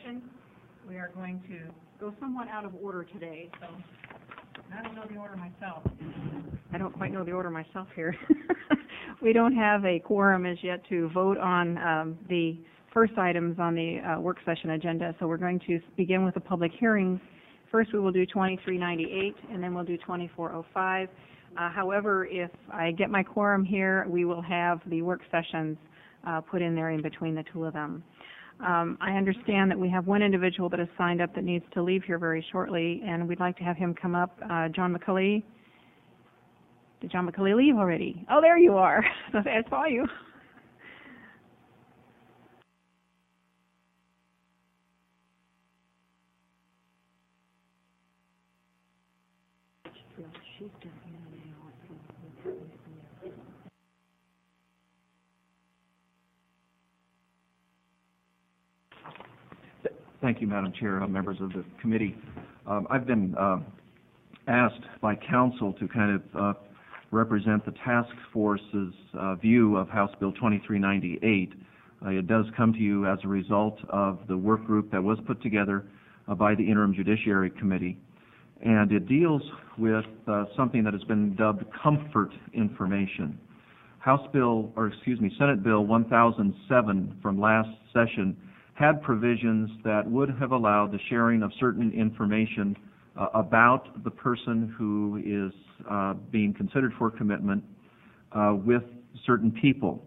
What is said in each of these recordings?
session. We are going to go somewhat out of order today, so I don't know the order myself. I don't quite know the order myself here. We don't have a quorum as yet to vote on the first items on the work session agenda, so we're going to begin with the public hearings. First, we will do 2398, and then we'll do 2405. However, if I get my quorum here, we will have the work sessions put in there in between the two of them. I understand that we have one individual that has signed up that needs to leave here very shortly, and we'd like to have him come up. John McCulley. Did John McCulley leave already? Oh, there you are. I saw you. Thank you, Madam Chair, members of the committee. I've been asked by council to kind of represent the task force's view of House Bill 2398. It does come to you as a result of the work group that was put together by the Interim Judiciary Committee, and it deals with something that has been dubbed comfort information. Senate Bill 1007 from last session had provisions that would have allowed the sharing of certain information about the person who is being considered for commitment with certain people.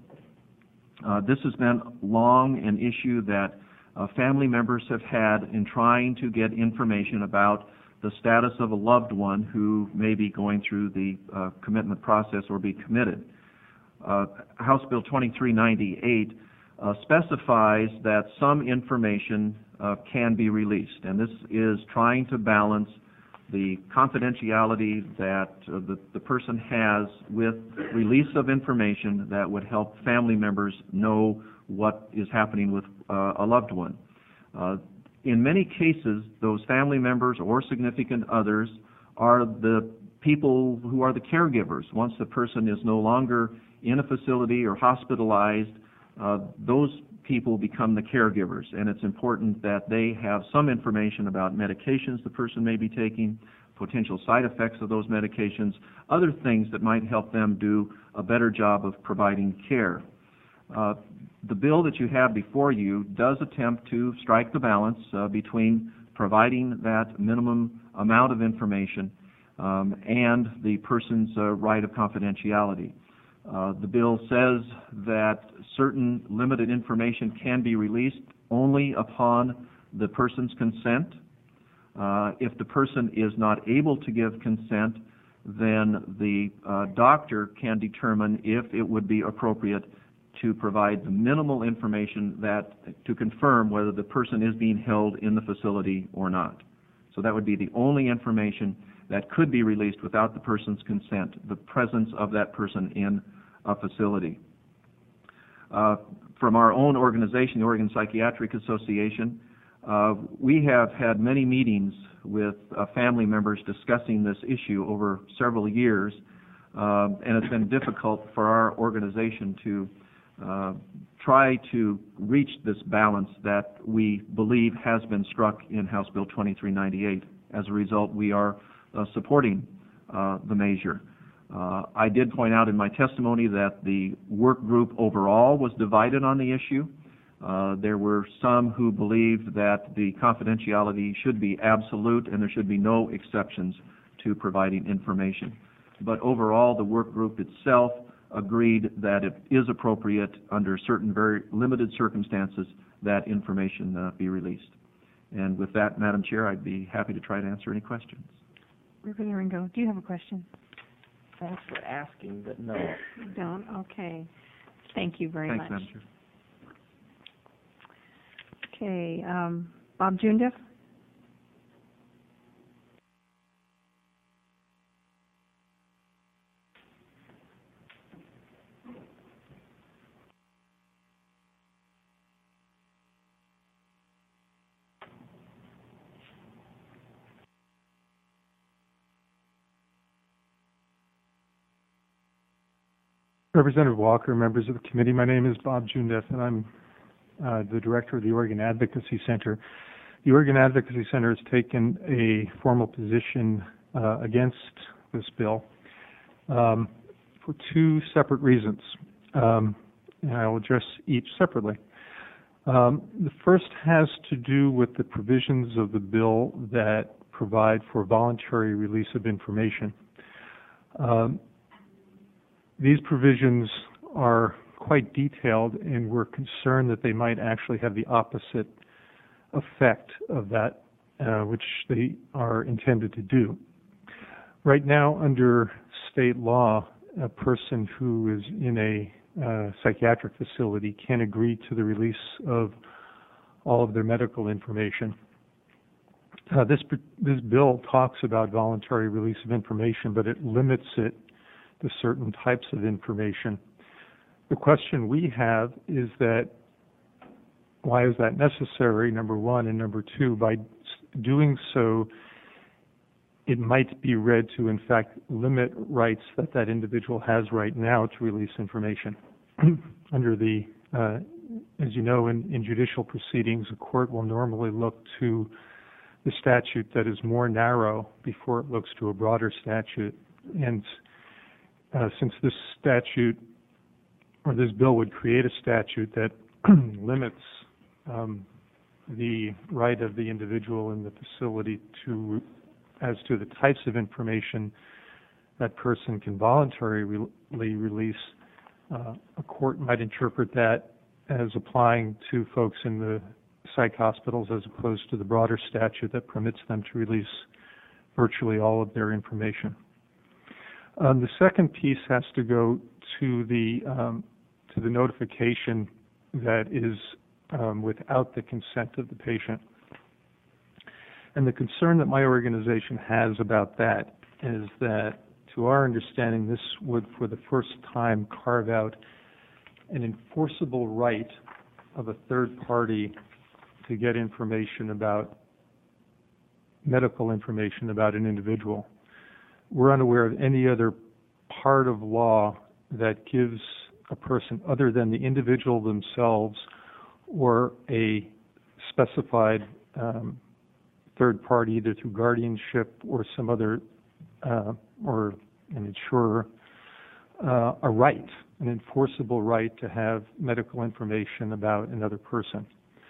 This has been long an issue that family members have had in trying to get information about the status of a loved one who may be going through the commitment process or be committed. House Bill 2398 specifies that some information can be released, and this is trying to balance the confidentiality that the person has with release of information that would help family members know what is happening with a loved one. In many cases, those family members or significant others are the people who are the caregivers. Once the person is no longer in a facility or hospitalized, those people become the caregivers, and it's important that they have some information about medications the person may be taking, potential side effects of those medications, other things that might help them do a better job of providing care. The bill that you have before you does attempt to strike the balance between providing that minimum amount of information and the person's right of confidentiality. The bill says that certain limited information can be released only upon the person's consent. If the person is not able to give consent, then the doctor can determine if it would be appropriate to provide the minimal information to confirm whether the person is being held in the facility or not. So that would be the only information that could be released without the person's consent, the presence of that person in a facility. From our own organization, the Oregon Psychiatric Association, we have had many meetings with family members discussing this issue over several years, and it's been difficult for our organization to try to reach this balance that we believe has been struck in House Bill 2398. As a result, we are supporting the measure. I did point out in my testimony that the work group overall was divided on the issue. There were some who believed that the confidentiality should be absolute and there should be no exceptions to providing information. But overall, the work group itself agreed that it is appropriate under certain very limited circumstances that information be released. And with that, Madam Chair, I'd be happy to try to answer any questions. Reverend Ringo, do you have a question? Thanks for asking, but no. You don't? Okay. Thank you very much. Thanks, Madam Chair. Okay. Bob Jundiff? Representative Walker, members of the committee, my name is Bob Jundiff, and I'm the director of the Oregon Advocacy Center. The Oregon Advocacy Center has taken a formal position against this bill for two separate reasons, and I'll address each separately. The first has to do with the provisions of the bill that provide for voluntary release of information. These provisions are quite detailed, and we're concerned that they might actually have the opposite effect of that which they are intended to do. Right now, under state law, a person who is in a psychiatric facility can agree to the release of all of their medical information. This bill talks about voluntary release of information, but it limits it to certain types of information. The question we have is that why is that necessary, number one, and number two, by doing so, it might be read to, in fact, limit rights that that individual has right now to release information. Under the, as you know, in judicial proceedings, a court will normally look to the statute that is more narrow before it looks to a broader statute. And since this statute, or this bill would create a statute that limits the right of the individual in the facility as to the types of information that person can voluntarily release, a court might interpret that as applying to folks in the psych hospitals as opposed to the broader statute that permits them to release virtually all of their information. The second piece has to go to the notification that is without the consent of the patient. And the concern that my organization has about that is that, to our understanding, this would, for the first time, carve out an enforceable right of a third party to get information about, medical information about an individual. We're unaware of any other part of law that gives a person other than the individual themselves or a specified third party, either through guardianship or some other, or an insurer, a right, an enforceable right to have medical information about another person.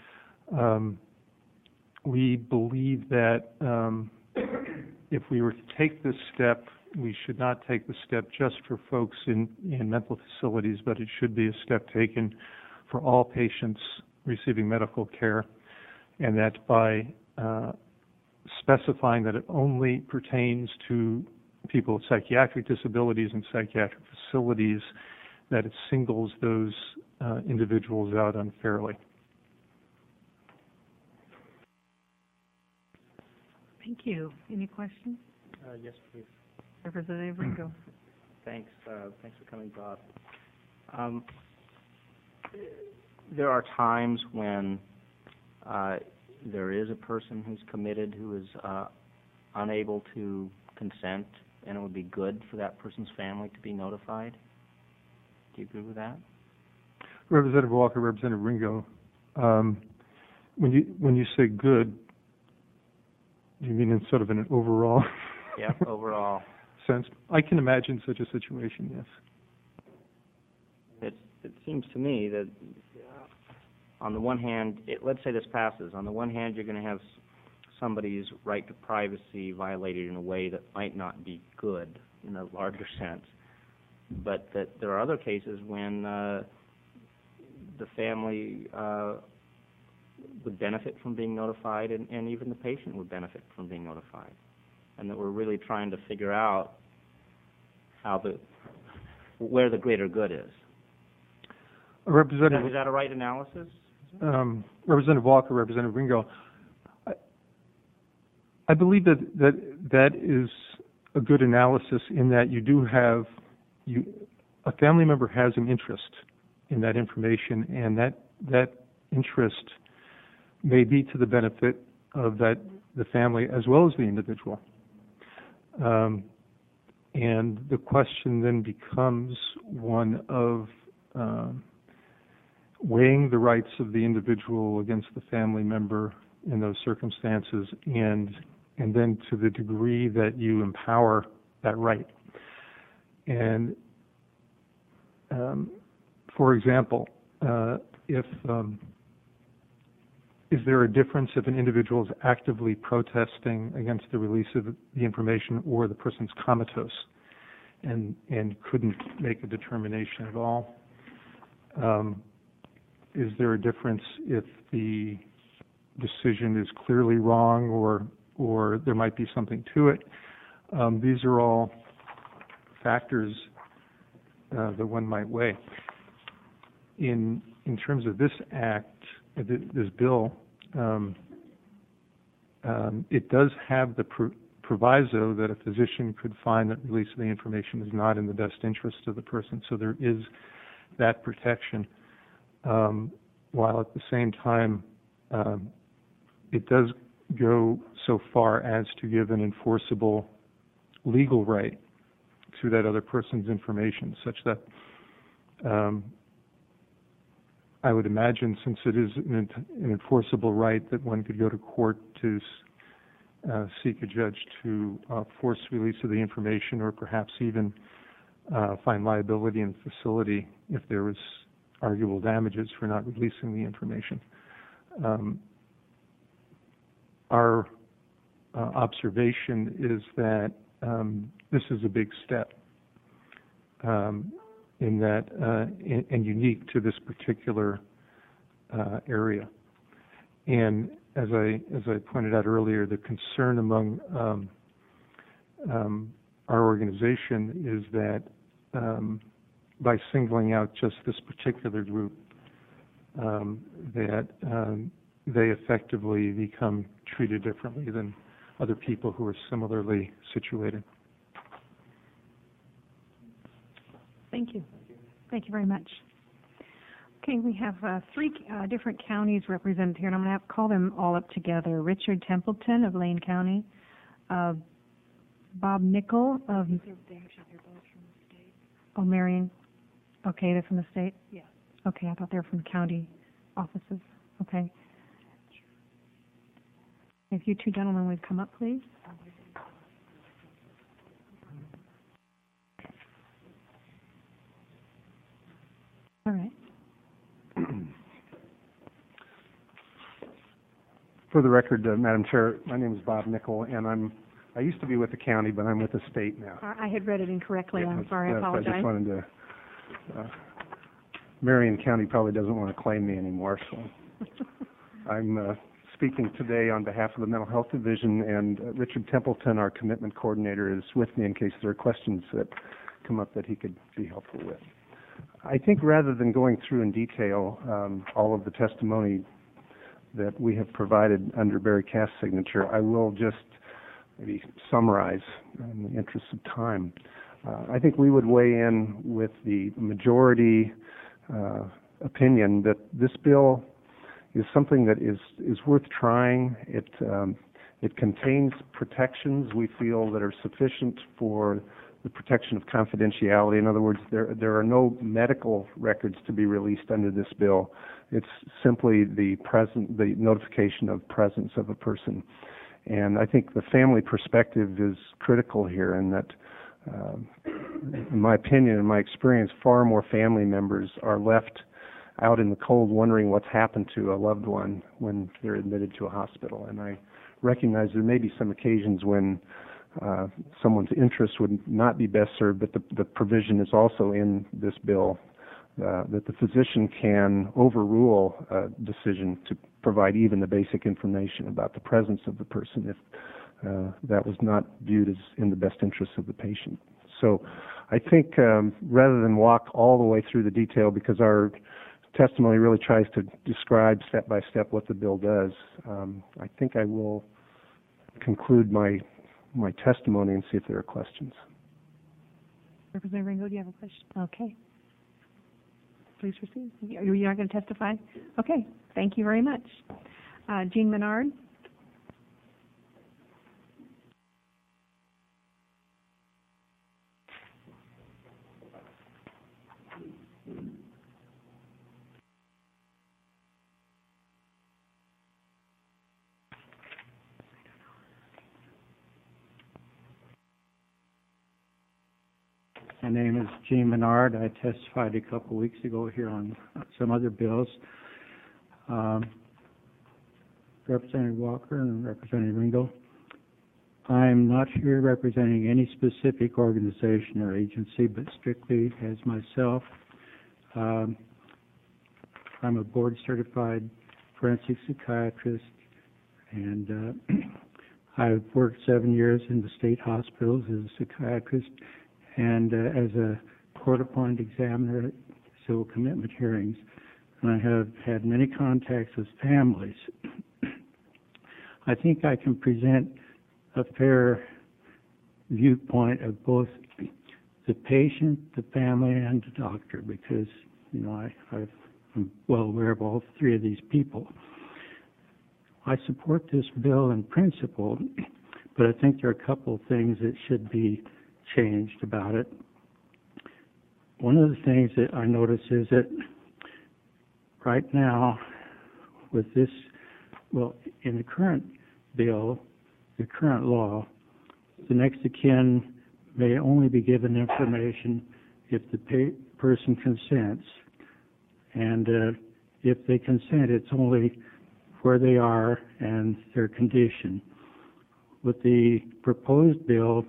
We believe that if we were to take this step, we should not take the step just for folks in mental facilities, but it should be a step taken for all patients receiving medical care, and that by specifying that it only pertains to people with psychiatric disabilities and psychiatric facilities, that it singles those individuals out unfairly. Thank you. Any questions? Yes, please. Representative Ringo. Thanks. Thanks for coming, Bob. There are times when there is a person who's committed who is unable to consent, and it would be good for that person's family to be notified. Do you agree with that? Representative Walker, Representative Ringo, when you say good, do you mean in sort of an overall overall sense? I can imagine such a situation, yes. It seems to me that on the one hand, let's say this passes. On the one hand, you're going to have somebody's right to privacy violated in a way that might not be good in a larger sense, but that there are other cases when the family would benefit from being notified, and even the patient would benefit from being notified, and that we're really trying to figure out where the greater good is. Representative, is that a right analysis? Representative Walker, Representative Ringo, I believe that is a good analysis in that you do have, a family member has an interest in that information, and that interest may be to the benefit of the family as well as the individual. And the question then becomes one of weighing the rights of the individual against the family member in those circumstances, and then to the degree that you empower that right. And for example, is there a difference if an individual is actively protesting against the release of the information, or the person's comatose and couldn't make a determination at all? Is there a difference if the decision is clearly wrong, or there might be something to it? These are all factors that one might weigh. In terms of this act, this bill, it does have the proviso that a physician could find that release of the information is not in the best interest of the person. So there is that protection, while at the same time it does go so far as to give an enforceable legal right to that other person's information, such that I would imagine, since it is an enforceable right, that one could go to court to seek a judge to force release of the information, or perhaps even find liability in the facility if there was arguable damages for not releasing the information. Our observation is that this is a big step, in that and unique to this particular area. And as I pointed out earlier, the concern among our organization is that by singling out just this particular group, that they effectively become treated differently than other people who are similarly situated. Thank you. Thank you very much. Okay, we have three different counties represented here, and I'm going to have to call them all up together. Richard Templeton of Lane County, Bob Nickel of... They're both from the state. Oh, Marion. Okay, they're from the state? Yes. Okay, I thought they were from county offices. Okay. If you two gentlemen would come up, please. All right. For the record, Madam Chair, my name is Bob Nickel, and I used to be with the county, but I'm with the state now. I had read it incorrectly. I'm sorry. I apologize. I just wanted to. Marion County probably doesn't want to claim me anymore, so I'm speaking today on behalf of the Mental Health Division, and Richard Templeton, our commitment coordinator, is with me in case there are questions that come up that he could be helpful with. I think rather than going through in detail all of the testimony that we have provided under Barry Cass' signature, I will just maybe summarize in the interest of time. I think we would weigh in with the majority opinion that this bill is something that is worth trying. It contains protections we feel that are sufficient for the protection of confidentiality. In other words, there are no medical records to be released under this bill. It's simply the notification of presence of a person. And I think the family perspective is critical here, in that, in my opinion, in my experience, far more family members are left out in the cold wondering what's happened to a loved one when they're admitted to a hospital. And I recognize there may be some occasions when someone's interest would not be best served, but the provision is also in this bill that the physician can overrule a decision to provide even the basic information about the presence of the person if that was not viewed as in the best interest of the patient. So I think rather than walk all the way through the detail, because our testimony really tries to describe step by step what the bill does, I think I will conclude my testimony and see if there are questions. Representative Ringo, do you have a question? Okay. Please proceed. You're not going to testify? Okay. Thank you very much. Jean Menard. My name is Gene Menard. I testified a couple weeks ago here on some other bills. Representative Walker and Representative Ringo, I'm not here representing any specific organization or agency, but strictly as myself. I'm a board-certified forensic psychiatrist, and I've worked 7 years in the state hospitals as a psychiatrist and as a court-appointed examiner at civil commitment hearings. And I have had many contacts with families. I think I can present a fair viewpoint of both the patient, the family, and the doctor, because, you know, I'm well aware of all three of these people. I support this bill in principle, but I think there are a couple of things that should be changed about it. One of the things that I notice is that right now, with this, well, in the current bill, the current law, the next of kin may only be given information if the person consents. And if they consent, it's only where they are and their condition. With the proposed bill,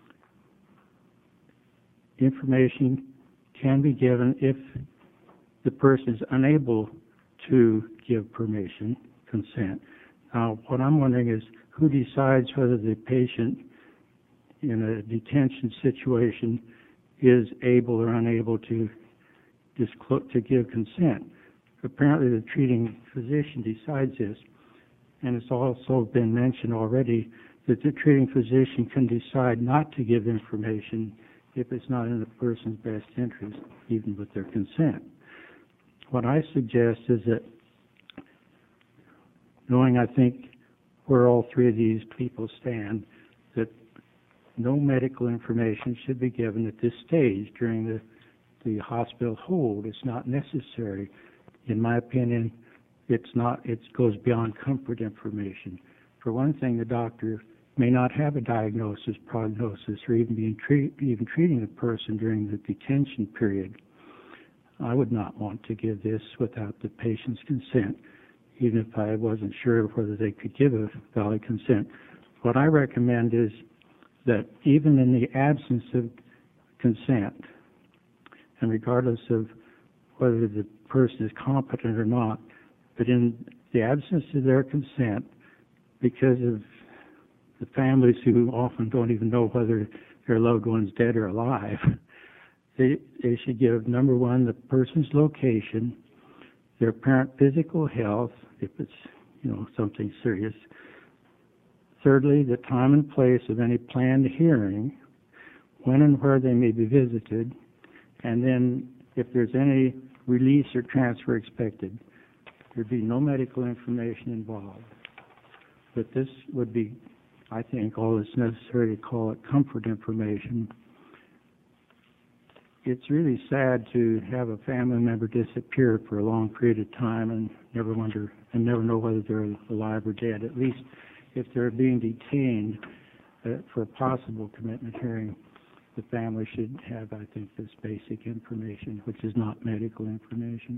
information can be given if the person is unable to give permission, consent. Now, what I'm wondering is who decides whether the patient in a detention situation is able or unable to give consent. Apparently the treating physician decides this, and it's also been mentioned already that the treating physician can decide not to give information if it's not in the person's best interest, even with their consent. What I suggest is that, knowing I think where all three of these people stand, that no medical information should be given at this stage during the hospital hold. It's not necessary. In my opinion, it goes beyond comfort information. For one thing, the doctor may not have a diagnosis, prognosis, or even treating the person during the detention period. I would not want to give this without the patient's consent, even if I wasn't sure whether they could give a valid consent. What I recommend is that even in the absence of consent, and regardless of whether the person is competent or not, but in the absence of their consent, because of the families who often don't even know whether their loved one's dead or alive, they should give, number one, the person's location, their apparent physical health, if it's, you know, something serious. Thirdly, the time and place of any planned hearing, when and where they may be visited, and then if there's any release or transfer expected, there'd be no medical information involved. But this would be, I think, all that's necessary to call it comfort information. It's really sad to have a family member disappear for a long period of time and never know whether they're alive or dead. At least if they're being detained for a possible commitment hearing, the family should have, I think, this basic information, which is not medical information.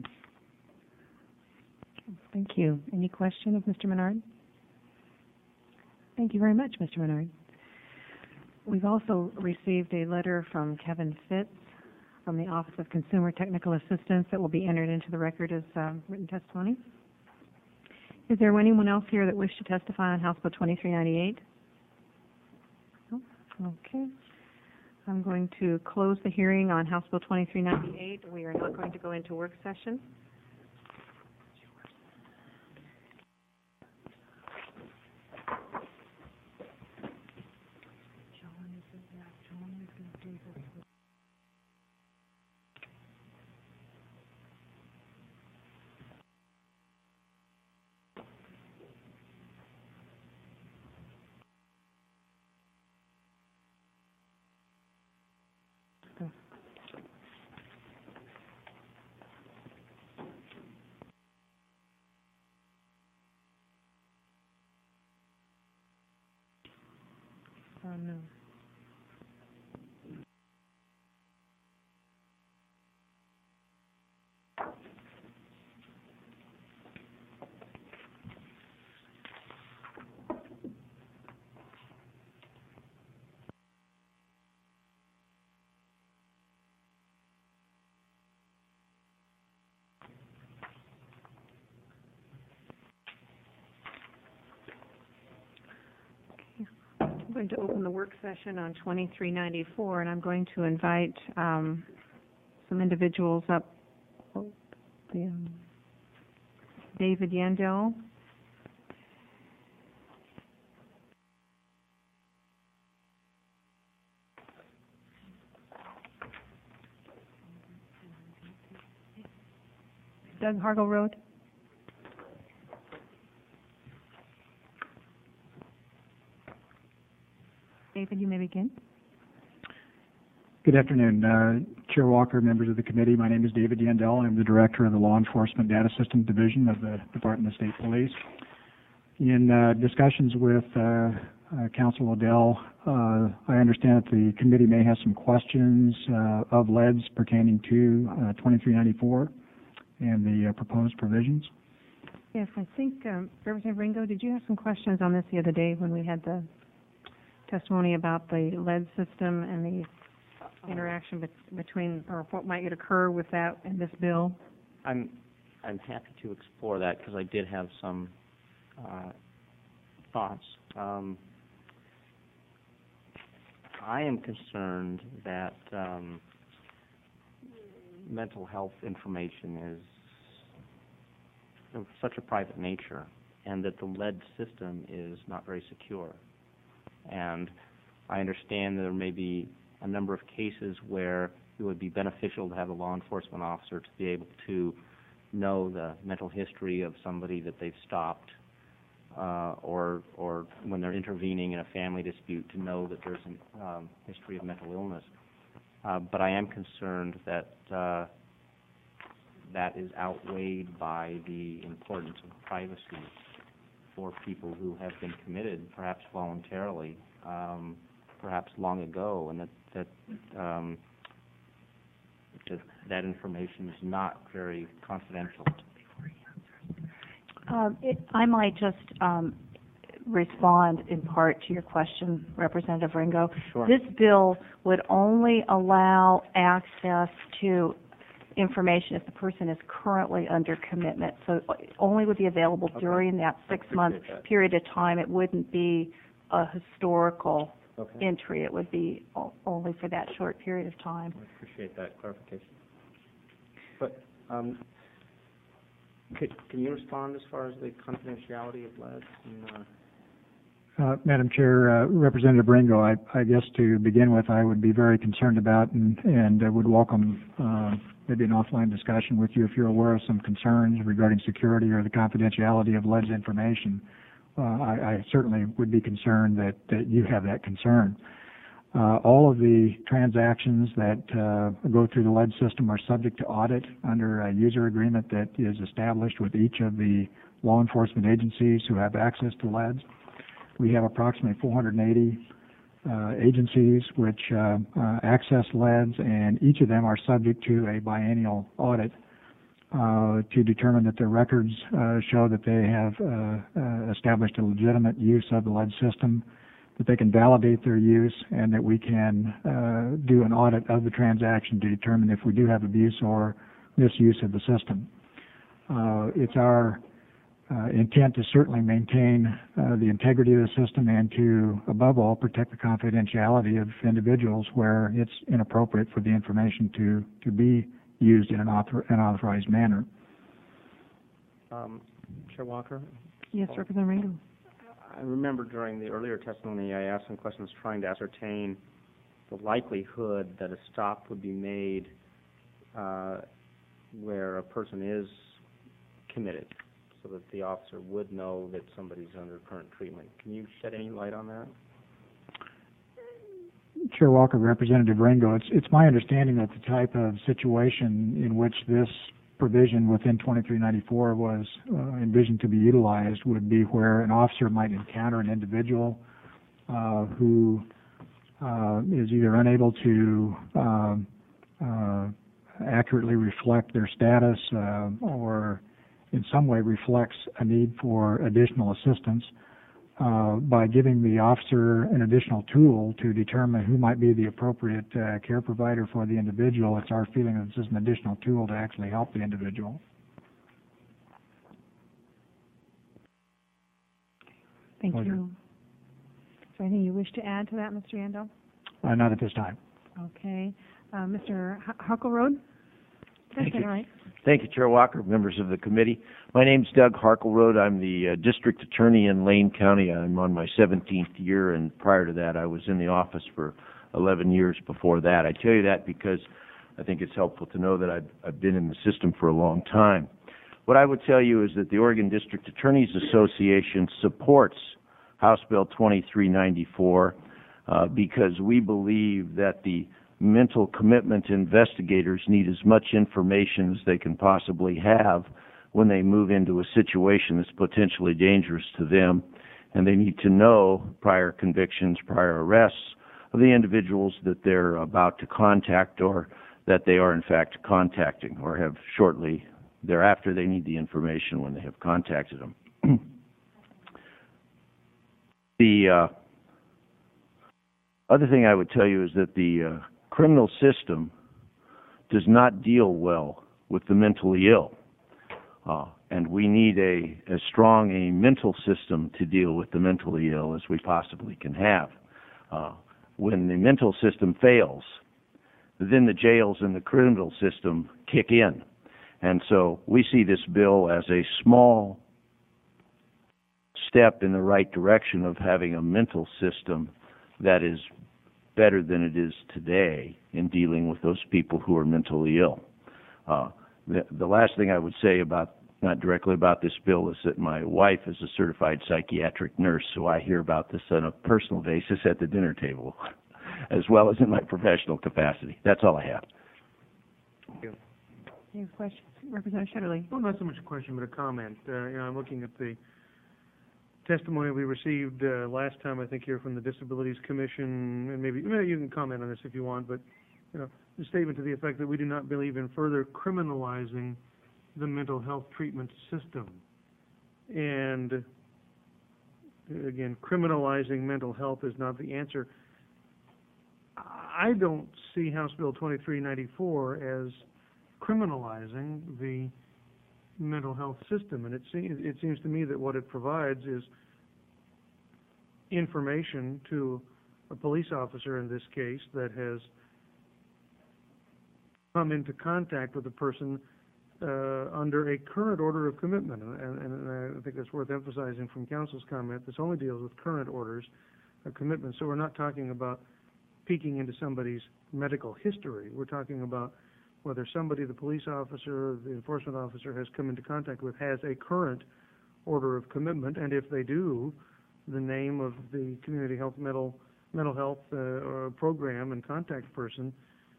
Thank you. Any question of Mr. Menard? Thank you very much, Mr. Menard. We've also received a letter from Kevin Fitz from the Office of Consumer Technical Assistance that will be entered into the record as written testimony. Is there anyone else here that wishes to testify on House Bill 2398? No? Okay. I'm going to close the hearing on House Bill 2398. We are not going to go into work session. Oh, no. going to open the work session on 2394, and I'm going to invite some individuals up. David Yandel. Doug Hargle Road. David, you may begin. Good afternoon, Chair Walker, members of the committee. My name is David Yandel. I'm the director of the Law Enforcement Data System Division of the Department of State Police. In discussions with Council Odell, I understand that the committee may have some questions of LEDs pertaining to 2394 and the proposed provisions. Yes, I think Representative Ringo, did you have some questions on this the other day when we had the testimony about the lead system and the interaction between, or what might occur with that and this bill? I'm happy to explore that because I did have some thoughts. I am concerned that mental health information is of such a private nature, and that the lead system is not very secure. And I understand there may be a number of cases where it would be beneficial to have a law enforcement officer to be able to know the mental history of somebody that they've stopped, or when they're intervening in a family dispute, to know that there's a history of mental illness. But I am concerned that that is outweighed by the importance of privacy for people who have been committed, perhaps voluntarily, perhaps long ago, and that information is not very confidential. I might just respond in part to your question, Representative Ringo. Sure. This bill would only allow access to information if the person is currently under commitment. So it only would be available during that 6-month period of time. It wouldn't be a historical entry. It would be only for that short period of time. I appreciate that clarification. But can you respond as far as the confidentiality of LEDs? Madam Chair, Representative Ringo, I guess to begin with, I would be very concerned about and would welcome maybe an offline discussion with you if you're aware of some concerns regarding security or the confidentiality of LEDs information. I certainly would be concerned that you have that concern. All of the transactions that go through the LED system are subject to audit under a user agreement that is established with each of the law enforcement agencies who have access to LEDs. We have approximately 480 agencies which access LEDs, and each of them are subject to a biennial audit to determine that their records show that they have established a legitimate use of the LED system, that they can validate their use, and that we can do an audit of the transaction to determine if we do have abuse or misuse of the system. It's our intent to certainly maintain the integrity of the system and to, above all, protect the confidentiality of individuals where it's inappropriate for the information to be used in an unauthorized manner. Chair Walker? Yes, Representative Ringo. I remember during the earlier testimony I asked some questions trying to ascertain the likelihood that a stop would be made where a person is committed, so that the officer would know that somebody's under current treatment. Can you shed any light on that? Chair Walker, Representative Ringo, it's my understanding that the type of situation in which this provision within 2394 was envisioned to be utilized would be where an officer might encounter an individual who is either unable to accurately reflect their status or in some way reflects a need for additional assistance. By giving the officer an additional tool to determine who might be the appropriate care provider for the individual, it's our feeling that this is an additional tool to actually help the individual. Thank you. there anything you wish to add to that, Mr. Yandel? Not at this time. Okay. Mr. Harkleroad? Did I say it right? Thank you, Chair Walker, members of the committee. My name's Doug Harkleroad. I'm the district attorney in Lane County. I'm on my 17th year, and prior to that, I was in the office for 11 years before that. I tell you that because I think it's helpful to know that I've been in the system for a long time. What I would tell you is that the Oregon District Attorneys Association supports House Bill 2394 because we believe that the mental commitment investigators need as much information as they can possibly have when they move into a situation that's potentially dangerous to them, and they need to know prior convictions, prior arrests of the individuals that they're about to contact or that they are in fact contacting, or have shortly thereafter. They need the information when they have contacted them. The other thing I would tell you is that the criminal system does not deal well with the mentally ill, and we need as strong a mental system to deal with the mentally ill as we possibly can have. When the mental system fails, then the jails and the criminal system kick in. And so we see this bill as a small step in the right direction of having a mental system that is better than it is today in dealing with those people who are mentally ill. The last thing I would say not directly about this bill, is that my wife is a certified psychiatric nurse, so I hear about this on a personal basis at the dinner table, as well as in my professional capacity. That's all I have. Any questions? Representative Shetterly? Well, not so much a question, but a comment. I'm looking at the testimony we received last time, I think, here from the Disabilities Commission, and maybe you can comment on this if you want, but the statement to the effect that we do not believe in further criminalizing the mental health treatment system. And again, criminalizing mental health is not the answer. I don't see House Bill 2394 as criminalizing the mental health system, and it seems to me that what it provides is information to a police officer in this case that has come into contact with a person under a current order of commitment, and I think that's worth emphasizing from counsel's comment. This only deals with current orders of commitment, so we're not talking about peeking into somebody's medical history. We're talking about whether somebody, the police officer, the enforcement officer, has come into contact with, has a current order of commitment, and if they do, the name of the community health mental health program and contact person,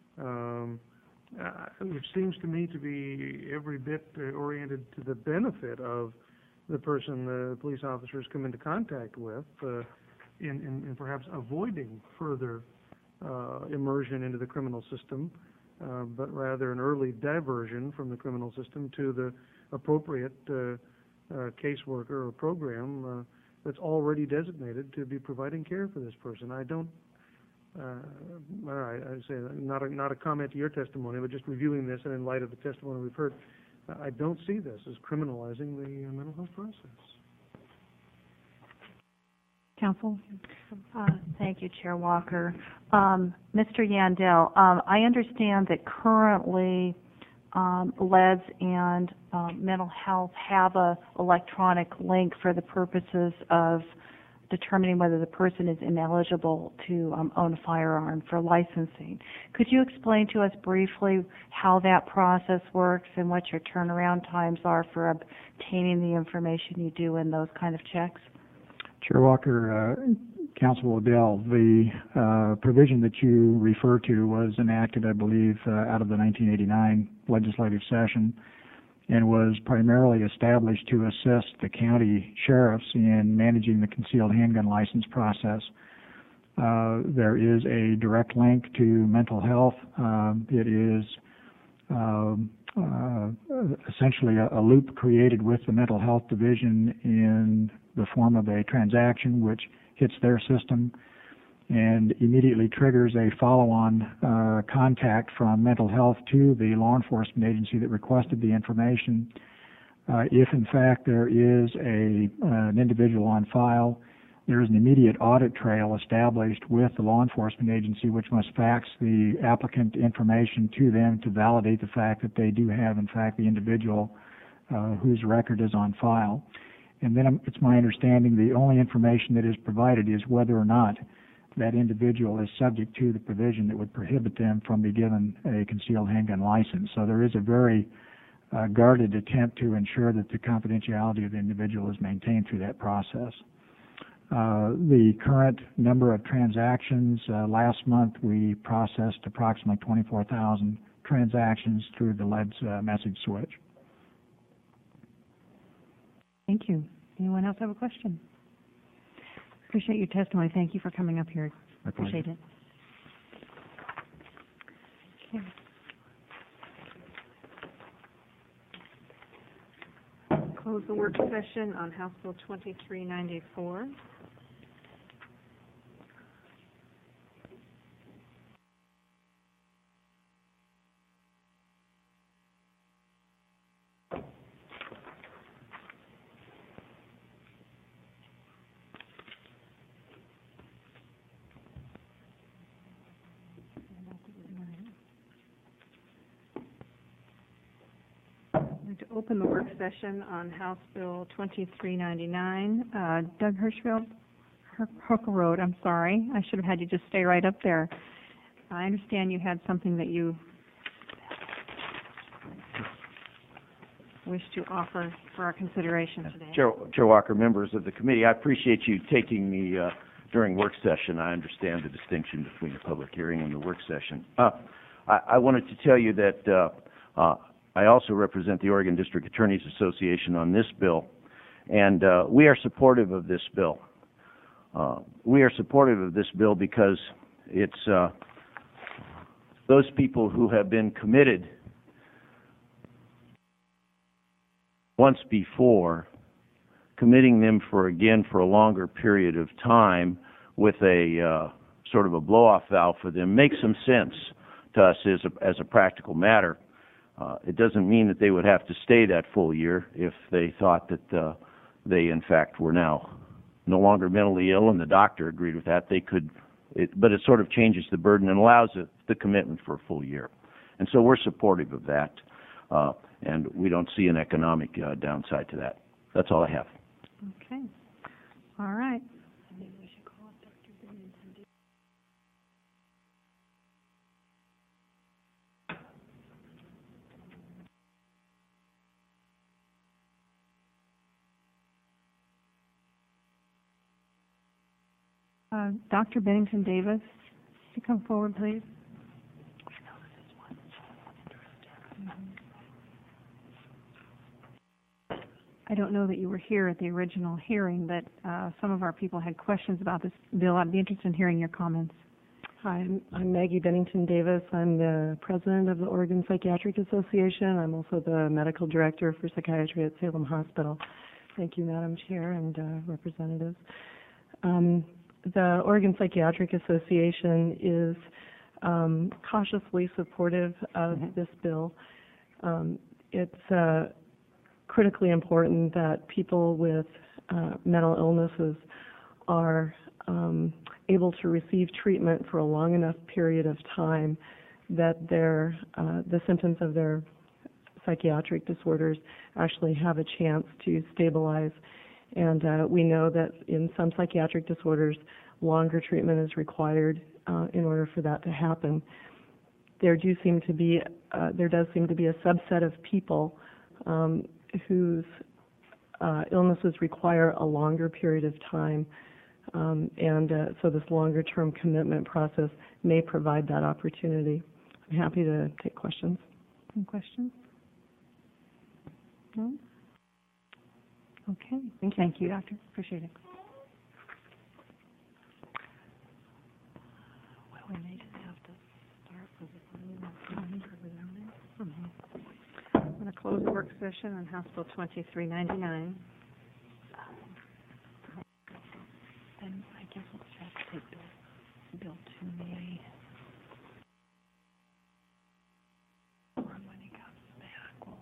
which seems to me to be every bit oriented to the benefit of the person the police officers come into contact with, in perhaps avoiding further immersion into the criminal system, but rather an early diversion from the criminal system to the appropriate caseworker or program that's already designated to be providing care for this person. I don't, I say not a comment to your testimony, but just reviewing this and in light of the testimony we've heard, I don't see this as criminalizing the mental health process. Counsel? Thank you, Chair Walker. Mr. Yandel, I understand that currently LEDS and mental health have a electronic link for the purposes of determining whether the person is ineligible to own a firearm for licensing. Could you explain to us briefly how that process works and what your turnaround times are for obtaining the information you do in those kind of checks? Chair Walker, Councilor Waddell, the provision that you refer to was enacted, I believe, out of the 1989 legislative session and was primarily established to assist the county sheriffs in managing the concealed handgun license process. There is a direct link to mental health. It is essentially a loop created with the mental health division in the form of a transaction which hits their system and immediately triggers a follow-on contact from mental health to the law enforcement agency that requested the information. If in fact there is an individual on file, there is an immediate audit trail established with the law enforcement agency, which must fax the applicant information to them to validate the fact that they do have, in fact, the individual whose record is on file. And then it's my understanding the only information that is provided is whether or not that individual is subject to the provision that would prohibit them from being given a concealed handgun license. So there is a very guarded attempt to ensure that the confidentiality of the individual is maintained through that process. The current number of transactions, last month we processed approximately 24,000 transactions through the LED's message switch. Thank you. Anyone else have a question? Appreciate your testimony. Thank you for coming up here. My pleasure. Appreciate it. Okay. Close the work session on House Bill 2394. To open the work session on House Bill 2399, Doug Hirschfield, Huckle Road, I'm sorry. I should have had you just stay right up there. I understand you had something that you wish to offer for our consideration today. Chair Walker, members of the committee, I appreciate you taking me during work session. I understand the distinction between the public hearing and the work session. I wanted to tell you that I also represent the Oregon District Attorneys Association on this bill, and we are supportive of this bill. We are supportive of this bill because it's those people who have been committed once before, committing them for a longer period of time with a sort of a blow-off valve for them makes some sense to us as a practical matter. It doesn't mean that they would have to stay that full year if they thought that they, in fact, were now no longer mentally ill, and the doctor agreed with that. They could, but it sort of changes the burden and allows the commitment for a full year. And so we're supportive of that, and we don't see an economic downside to that. That's all I have. Okay. All right. Dr. Bennington Davis, could you come forward, please? I don't know that you were here at the original hearing, but some of our people had questions about this bill. I'd be interested in hearing your comments. Hi, I'm Maggie Bennington Davis. I'm the president of the Oregon Psychiatric Association. I'm also the medical director for psychiatry at Salem Hospital. Thank you, Madam Chair and representatives. The Oregon Psychiatric Association is cautiously supportive of this bill. It's critically important that people with mental illnesses are able to receive treatment for a long enough period of time that the symptoms of their psychiatric disorders actually have a chance to stabilize. And we know that in some psychiatric disorders, longer treatment is required in order for that to happen. There does seem to be a subset of people whose illnesses require a longer period of time, so this longer-term commitment process may provide that opportunity. I'm happy to take questions. Any questions? No? Okay. Thank you, Doctor. Appreciate it. Well, we may just have to start with I'm going to close the work session on House Bill 2399. And I guess we'll just have to take Bill 280. Or when he comes back, we'll...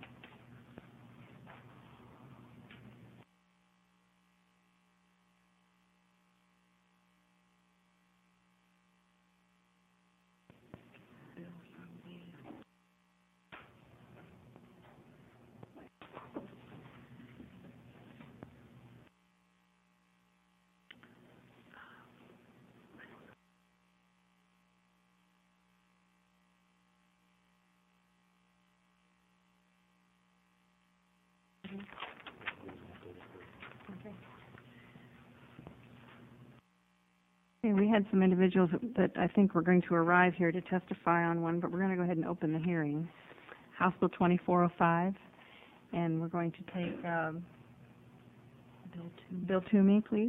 Okay, we had some individuals that I think were going to arrive here to testify on one, but we're going to go ahead and open the hearing. House Bill 2405, and we're going to take, Bill Toomey, please.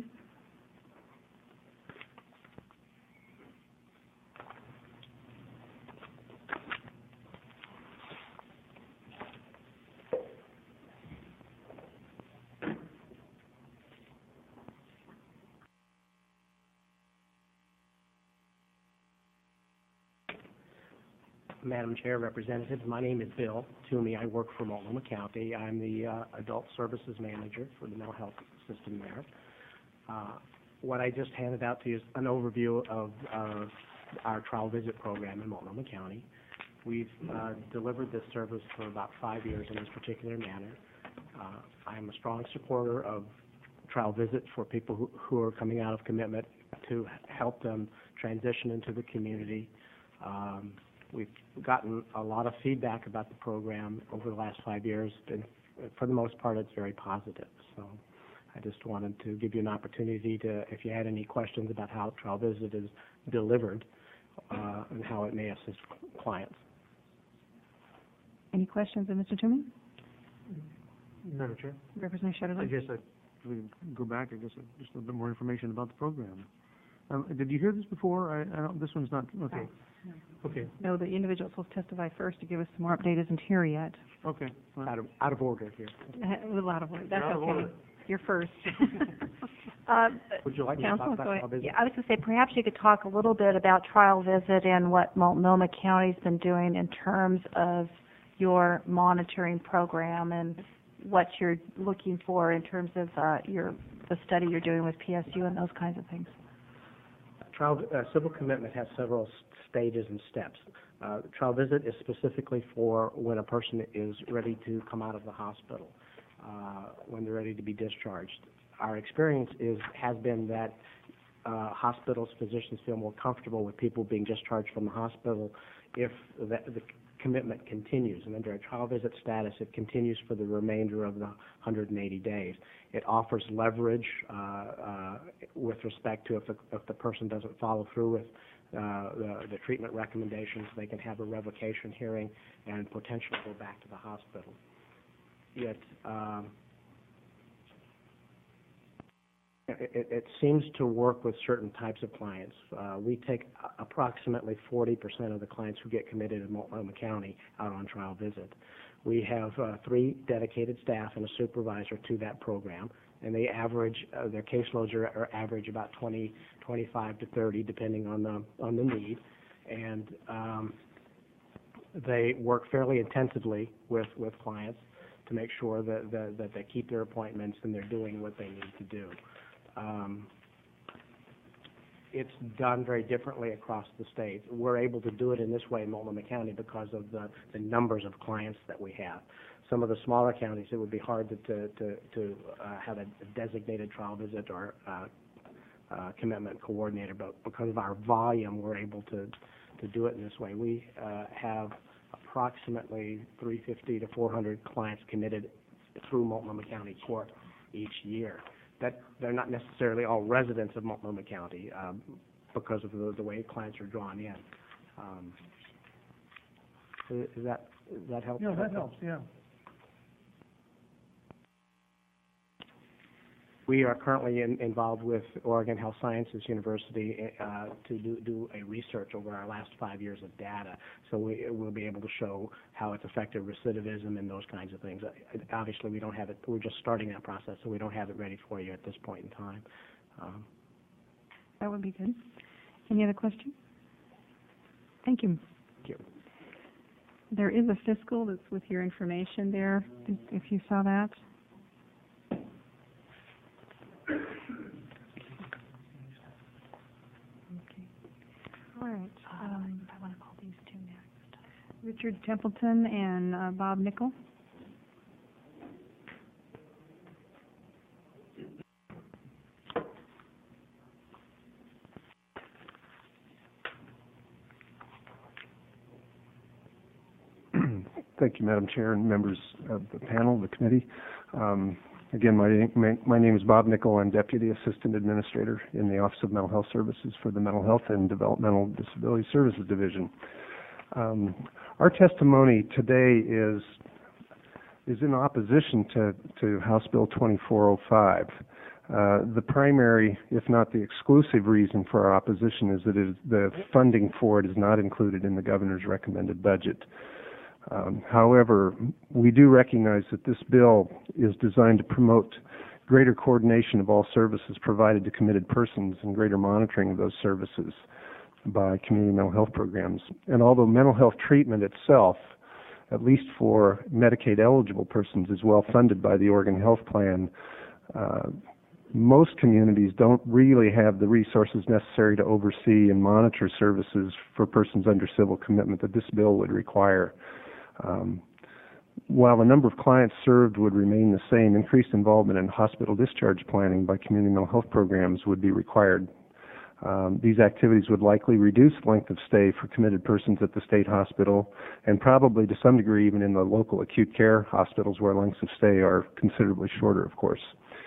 Madam Chair, Representatives, my name is Bill Toomey. I work for Multnomah County. I'm the Adult Services Manager for the mental health system there. What I just handed out to you is an overview of our trial visit program in Multnomah County. We've delivered this service for about 5 years in this particular manner. I'm a strong supporter of trial visits for people who are coming out of commitment to help them transition into the community. We've gotten a lot of feedback about the program over the last 5 years, and for the most part, it's very positive. So I just wanted to give you an opportunity to, if you had any questions about how trial visit is delivered and how it may assist clients. Any questions of Mr. Toomey? Madam Chair? Representative I Shetterly? guess we go back, just a bit more information about the program. Did you hear this before? I don't, this one's not, okay. Okay, No, the individual supposed to testify first to give us some more update isn't here yet. okay. Well, Out of order here. A little out of order, that's You're out of okay. order. You're first. Would you like me to Counsel, talk about go ahead. trial visit? Yeah, I was going to say, perhaps you could talk a little bit about trial visit and what Multnomah County's been doing in terms of your monitoring program and what you're looking for in terms of the study you're doing with PSU and those kinds of things. Civil commitment has several stages and steps. Trial visit is specifically for when a person is ready to come out of the hospital, when they're ready to be discharged. Our experience has been that hospitals, physicians feel more comfortable with people being discharged from the hospital if the commitment continues. And under a trial visit status, it continues for the remainder of the 180 days. It offers leverage with respect to if the person doesn't follow through with the treatment recommendations, they can have a revocation hearing and potentially go back to the hospital. It seems to work with certain types of clients. We take approximately 40% of the clients who get committed in Multnomah County out on trial visit. We have 3 dedicated staff and a supervisor to that program, and they average their caseloads are average about 25 to 30, depending on the need, and they work fairly intensively with clients to make sure that they keep their appointments and they're doing what they need to do. It's done very differently across the state. We're able to do it in this way in Multnomah County because of the numbers of clients that we have. Some of the smaller counties, it would be hard to have a designated trial visit or commitment coordinator, but because of our volume, we're able to do it in this way. We have approximately 350 to 400 clients committed through Multnomah County Court each year. That they're not necessarily all residents of Multnomah County because of the way clients are drawn in. Does that help? Yeah, that helps, yeah. We are currently involved with Oregon Health Sciences University to do a research over our last 5 years of data. So we'll be able to show how it's affected recidivism and those kinds of things. Obviously, we don't have it. We're just starting that process, so we don't have it ready for you at this point in time. That would be good. Any other questions? Thank you. Thank you. There is a fiscal that's with your information there, if you saw that. All right. I want to call these two next. Richard Templeton and Bob Nickel. Thank you, Madam Chair and members of the panel, the committee. Again, my name is Bob Nickel. I'm Deputy Assistant Administrator in the Office of Mental Health Services for the Mental Health and Developmental Disability Services Division. Our testimony today is in opposition to House Bill 2405. The primary, if not the exclusive reason for our opposition is that the funding for it is not included in the governor's recommended budget. However, we do recognize that this bill is designed to promote greater coordination of all services provided to committed persons and greater monitoring of those services by community mental health programs. And although mental health treatment itself, at least for Medicaid-eligible persons, is well funded by the Oregon Health Plan, most communities don't really have the resources necessary to oversee and monitor services for persons under civil commitment that this bill would require. While the number of clients served would remain the same, increased involvement in hospital discharge planning by community mental health programs would be required. These activities would likely reduce length of stay for committed persons at the state hospital, and probably to some degree even in the local acute care hospitals where lengths of stay are considerably shorter, of course.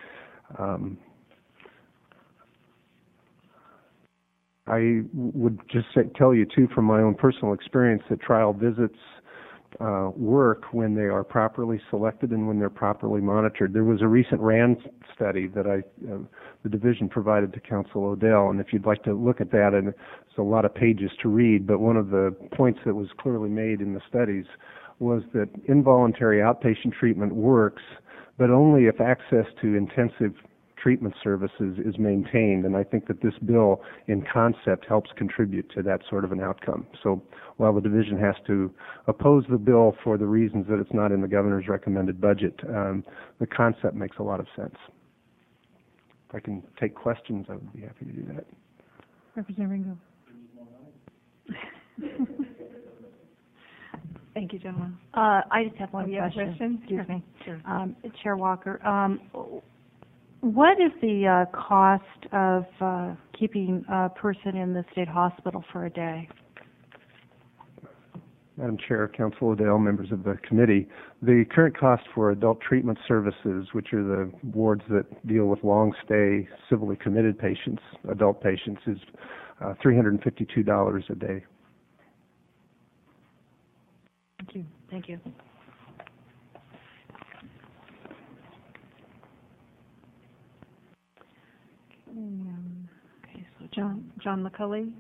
I would just tell you, too, from my own personal experience, that trial visits work when they are properly selected and when they're properly monitored. There was a recent RAND study that the division provided to Council Odell, and if you'd like to look at that, and it's a lot of pages to read, but one of the points that was clearly made in the studies was that involuntary outpatient treatment works, but only if access to intensive treatment services is maintained, and I think that this bill in concept helps contribute to that sort of an outcome. So while the division has to oppose the bill for the reasons that it's not in the governor's recommended budget, the concept makes a lot of sense. If I can take questions, I would be happy to do that. Representative Ringo. Thank you, gentlemen. I just have one you have a question. question? Excuse me. Sure. Chair Walker, what is the cost of keeping a person in the state hospital for a day? Madam Chair, Council Odell, members of the committee, the current cost for adult treatment services, which are the wards that deal with long-stay, civilly committed patients, adult patients, is $352 a day. Thank you. Thank you. Okay, so John McCulley.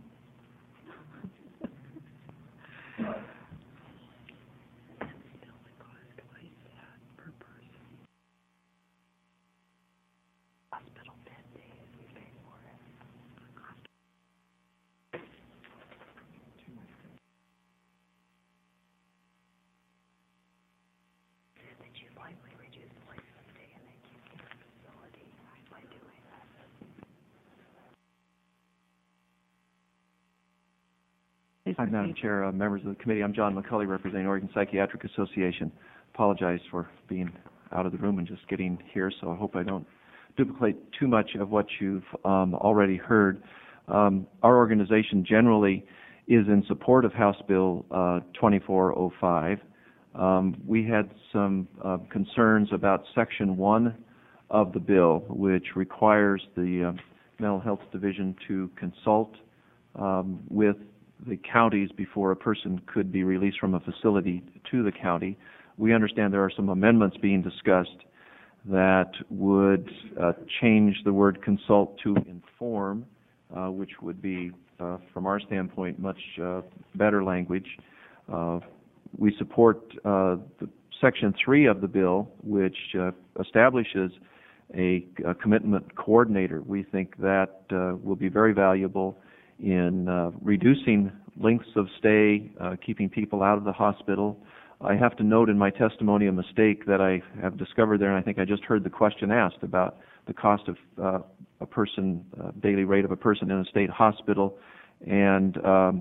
Hi, Madam Chair, members of the committee. I'm John McCulley, representing Oregon Psychiatric Association. Apologize for being out of the room and just getting here, so I hope I don't duplicate too much of what you've already heard. Our organization generally is in support of House Bill 2405. We had some concerns about Section 1 of the bill, which requires the Mental Health Division to consult with the counties before a person could be released from a facility to the county. We understand there are some amendments being discussed that would change the word consult to inform, which would be, from our standpoint, much better language. We support the Section 3 of the bill, which establishes a commitment coordinator. We think that will be very valuable in reducing lengths of stay, keeping people out of the hospital. I have to note in my testimony a mistake that I have discovered there, and I think I just heard the question asked about the cost of a person, daily rate of a person in a state hospital. And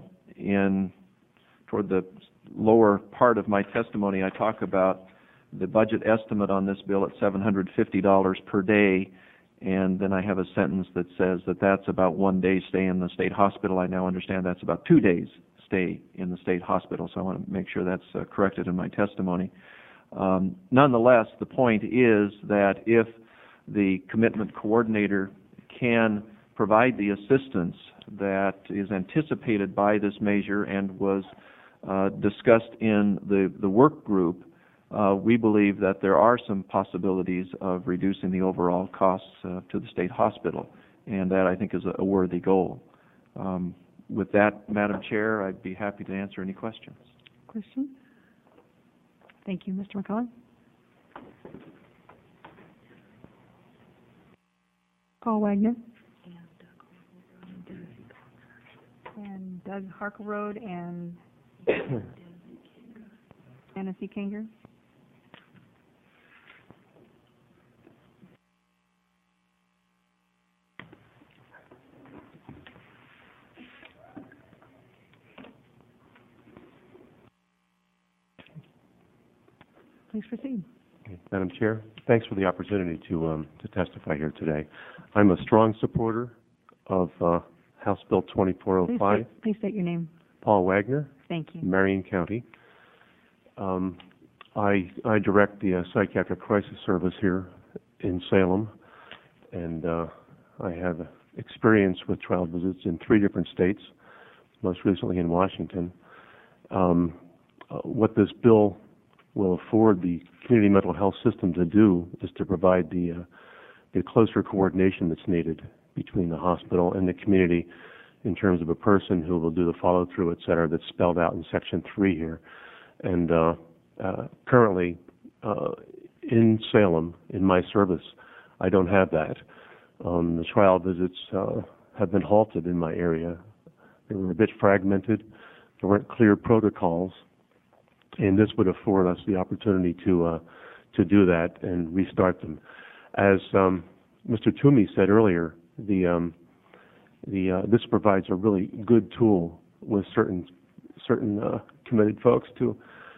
toward the lower part of my testimony, I talk about the budget estimate on this bill at $750 per day. And then I have a sentence that says that that's about 1 day stay in the state hospital. I now understand that's about 2 days stay in the state hospital. So I want to make sure that's corrected in my testimony. Nonetheless, the point is that if the commitment coordinator can provide the assistance that is anticipated by this measure and was discussed in the work group, we believe that there are some possibilities of reducing the overall costs to the state hospital, and that I think is a worthy goal. With that, Madam Chair, I'd be happy to answer any questions. Question? Thank you. Mr. McCullough? Paul Wagner? And Doug Harkleroad and Anna C. Kinger? Please proceed. Madam Chair, thanks for the opportunity to testify here today. I'm a strong supporter of House Bill 2405. Please state your name. Paul Wagner. Thank you. Marion County. I direct the Psychiatric Crisis Service here in Salem, and I have experience with trial visits in 3 different states, most recently in Washington. What this bill will afford the community mental health system to do is to provide the closer coordination that's needed between the hospital and the community in terms of a person who will do the follow-through, et cetera, that's spelled out in Section 3 here. And currently, in Salem, in my service, I don't have that. The trial visits have been halted in my area. They were a bit fragmented. There weren't clear protocols. And this would afford us the opportunity to do that and restart them. As Mr. Toomey said earlier, this provides a really good tool with certain committed folks to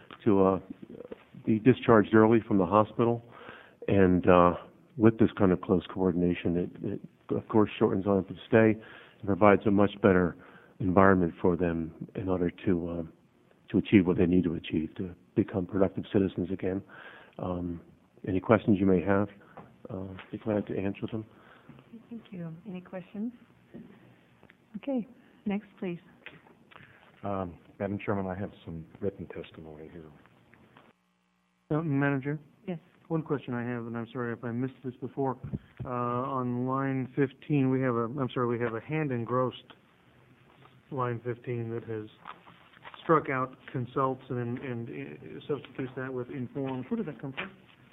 be discharged early from the hospital, and with this kind of close coordination, it of course shortens length of stay and provides a much better environment for them in order to achieve what they need to achieve to become productive citizens again. Any questions you may have, be glad to answer them. Thank you. Any questions? Okay. Next, please. Madam Chairman, I have some written testimony here. Manager? Yes. One question I have, and I'm sorry if I missed this before. On line 15, we have a hand engrossed line 15 that has struck out consults and substitutes that with informs. Where did that come from?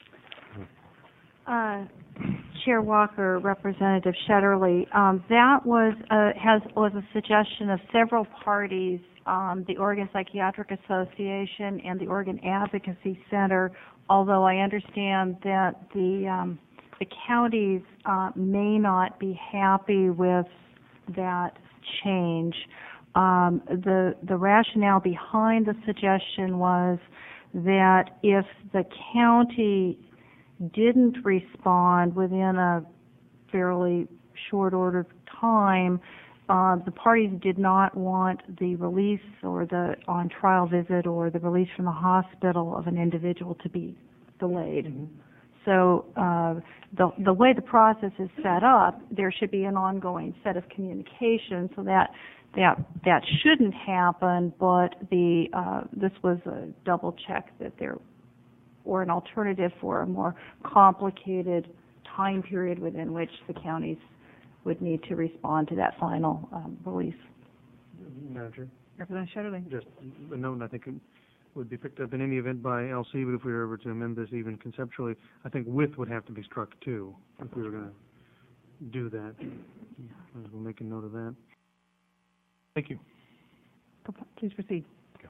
Chair Walker, Representative Shetterly, that was a suggestion of several parties, the Oregon Psychiatric Association and the Oregon Advocacy Center. Although I understand that the counties may not be happy with that change. The rationale behind the suggestion was that if the county didn't respond within a fairly short order of time, the parties did not want the release or the on-trial visit or the release from the hospital of an individual to be delayed. Mm-hmm. So the way the process is set up, there should be an ongoing set of communication so that shouldn't happen, but this was a double check that there or an alternative for a more complicated time period within which the counties would need to respond to that final release. Manager? Representative Shetterly. Just a note, and I think it would be picked up in any event by LC, but if we were ever to amend this even conceptually, I think with would have to be struck too, if we were going to do that. We'll make a note of that. Thank you. Please proceed.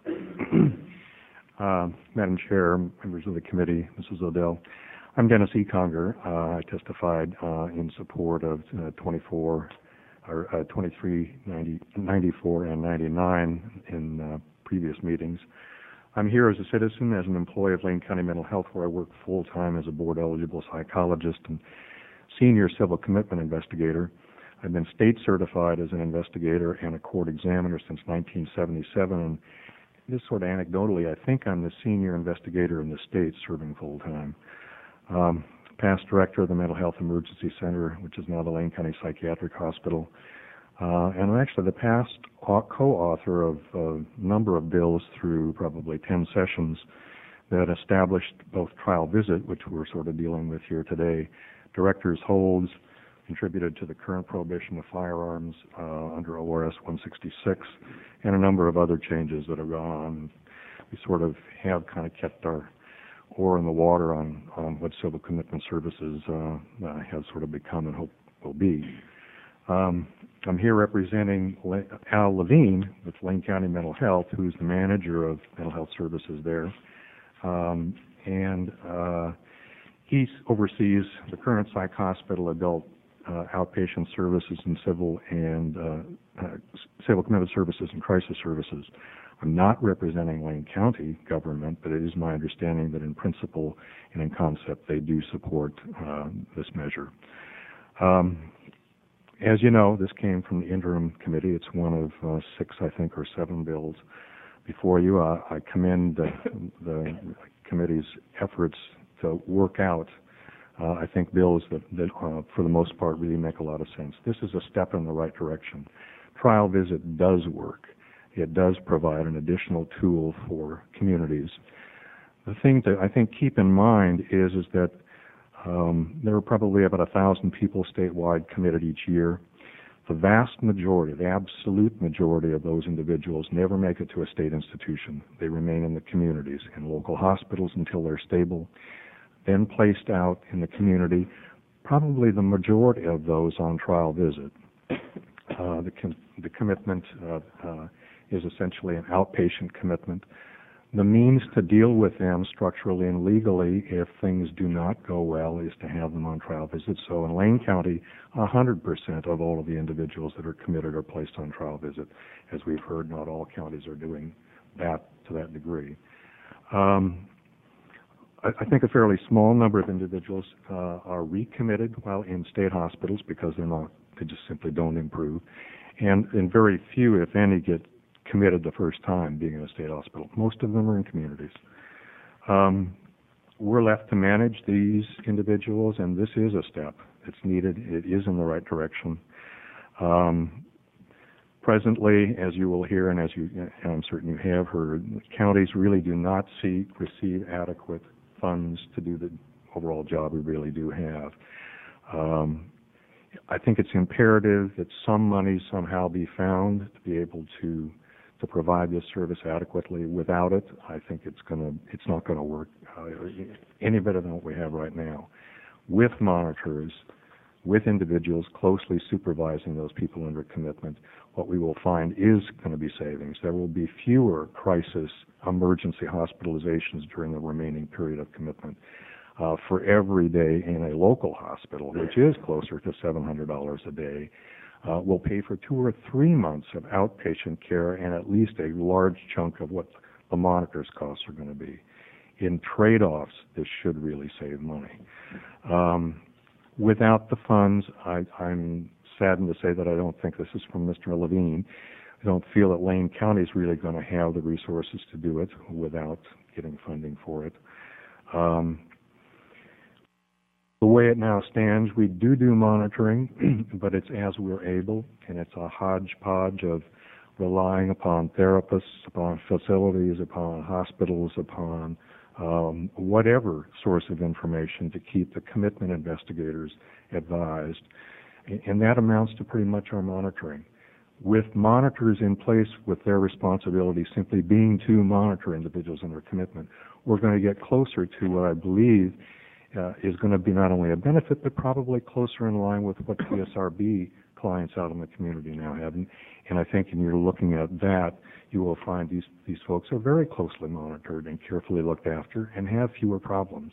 Madam Chair, members of the committee, Mrs. Odell, I'm Dennis E. Conger. I testified in support of 2394 and 99 in previous meetings. I'm here as a citizen, as an employee of Lane County Mental Health, where I work full-time as a board-eligible psychologist and senior civil commitment investigator. I've been state certified as an investigator and a court examiner since 1977, and just sort of anecdotally, I think I'm the senior investigator in the state serving full-time. Past director of the Mental Health Emergency Center, which is now the Lane County Psychiatric Hospital. And I'm actually the past co-author of a number of bills through probably 10 sessions that established both trial visit, which we're sort of dealing with here today, director's holds, contributed to the current prohibition of firearms under ORS 166, and a number of other changes that have gone on. We sort of have kind of kept our oar in the water on what civil commitment services has sort of become and hope will be. I'm here representing Al Levine with Lane County Mental Health, who's the manager of mental health services there. He oversees the current psych hospital adult outpatient services and civil commitment services and crisis services. I'm not representing Lane County government, but it is my understanding that in principle and in concept they do support this measure. As you know, this came from the interim committee. It's one of 6, I think, or 7 bills before you. I commend the committee's efforts to work out, I think, bills that for the most part really make a lot of sense. This is a step in the right direction. Trial visit does work. It does provide an additional tool for communities. The thing to, I think, keep in mind is that there are probably about 1,000 people statewide committed each year. The vast majority, the absolute majority of those individuals never make it to a state institution. They remain in the communities, in local hospitals until they're stable, then placed out in the community, probably the majority of those on trial visit. The commitment is essentially an outpatient commitment. The means to deal with them structurally and legally if things do not go well is to have them on trial visits. So in Lane County, 100% of all of the individuals that are committed are placed on trial visit. As we've heard, not all counties are doing that to that degree. I think a fairly small number of individuals are recommitted while in state hospitals because they just simply don't improve. And very few, if any, get committed the first time being in a state hospital. Most of them are in communities. We're left to manage these individuals, and this is a step. It's needed. It is in the right direction. Presently, as you will hear, and I'm certain you have heard, counties really do not receive adequate funds to do the overall job we really do have. I think it's imperative that some money somehow be found to be able to provide this service adequately. Without it, I think it's not going to work any better than what we have right now. With monitors, with individuals closely supervising those people under commitment, what we will find is going to be savings. There will be fewer crisis emergency hospitalizations during the remaining period of commitment. For every day in a local hospital, which is closer to $700 a day, will pay for 2 or 3 months of outpatient care and at least a large chunk of what the monitor's costs are going to be. In trade-offs, this should really save money. Without the funds, I'm saddened to say that I don't think this is from Mr. Levine. I don't feel that Lane County is really going to have the resources to do it without getting funding for it. The way it now stands, we do monitoring, but it's as we're able, and it's a hodgepodge of relying upon therapists, upon facilities, upon hospitals, upon whatever source of information to keep the commitment investigators advised. And that amounts to pretty much our monitoring. With monitors in place with their responsibility simply being to monitor individuals and their commitment, we're going to get closer to what I believe is going to be not only a benefit, but probably closer in line with what PSRB clients out in the community now have. And I think when you're looking at that, you will find these folks are very closely monitored and carefully looked after and have fewer problems.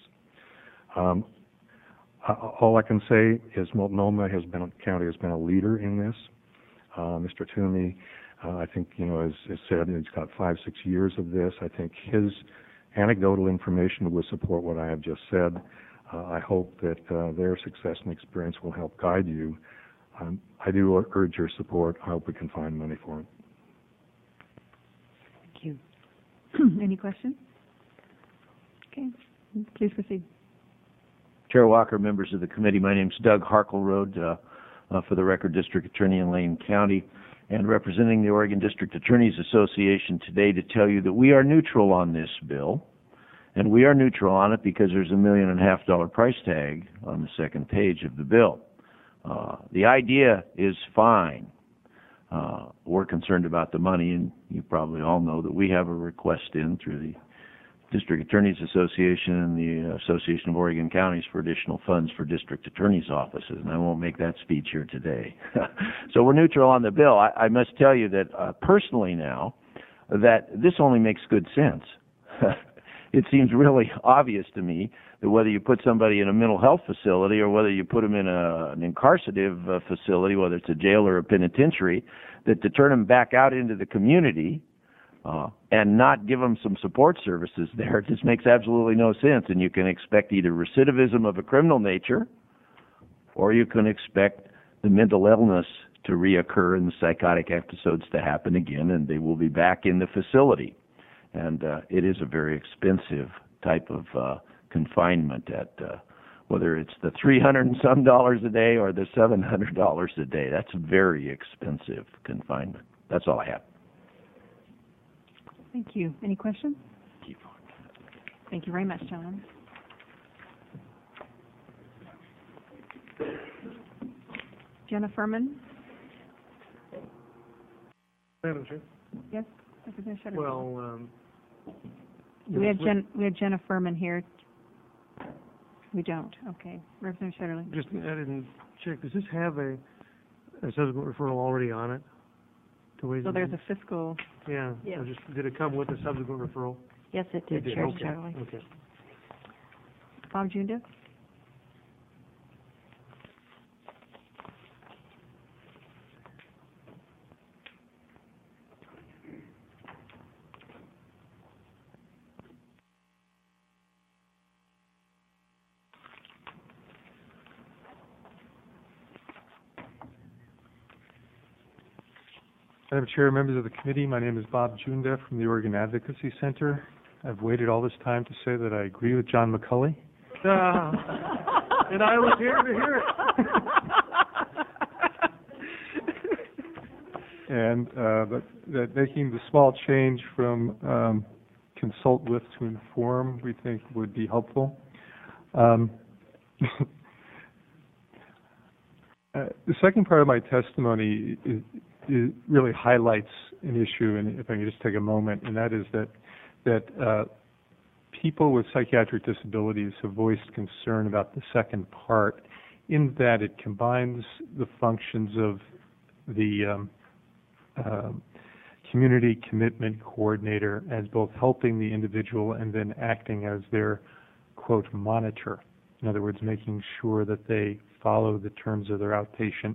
All I can say is Multnomah County has been a leader in this. Mr. Toomey, I think, has said he's got 5-6 years of this. I think his anecdotal information would support what I have just said. I hope that their success and experience will help guide you I do urge your support. I hope we can find money for it. Thank you. Any questions? Okay, please proceed. Chair Walker, members of the committee, my name's Doug Harkleroad, for the record, District Attorney in Lane County, and representing the Oregon District Attorneys Association today to tell you that we are neutral on this bill. And we are neutral on it because there's $1.5 million price tag on the second page of the bill. The idea is fine. We're concerned about the money, and you probably all know that we have a request in through the District Attorneys Association and the Association of Oregon Counties for additional funds for district attorneys' offices, and I won't make that speech here today. So we're neutral on the bill. I must tell you that personally now, that this only makes good sense. It seems really obvious to me that whether you put somebody in a mental health facility or whether you put them in an incarcerative facility, whether it's a jail or a penitentiary, that to turn them back out into the community and not give them some support services there just makes absolutely no sense. And you can expect either recidivism of a criminal nature or you can expect the mental illness to reoccur and the psychotic episodes to happen again, and they will be back in the facility. And it is a very expensive type of confinement at whether it's the $300 and some a day or the $700 a day. That's very expensive confinement. That's all I have. Thank you. Any questions? Thank you very much, John. Jenna Furman? Madam Chair? Yes, Representative Shetterly. Well, we have Jenna Furman here. We don't. Okay. Representative Shetterly. just, I didn't check, does this have a subsequent referral already on it? To Ways So and there's Means? a fiscal. Yeah, Yes. or just, did it come with a subsequent referral? Yes, it did, It Chair okay. Shetterly. Okay. Bob Jundiff? Madam Chair, members of the committee, my name is Bob Jundiff from the Oregon Advocacy Center. I've waited all this time to say that I agree with John McCulley. And I was here to hear it. And that making the small change from consult with to inform, we think would be helpful. The second part of my testimony is really highlights an issue, and if I can just take a moment, and that is that people with psychiatric disabilities have voiced concern about the second part, in that it combines the functions of the community commitment coordinator as both helping the individual and then acting as their, quote, monitor. In other words, making sure that they follow the terms of their outpatient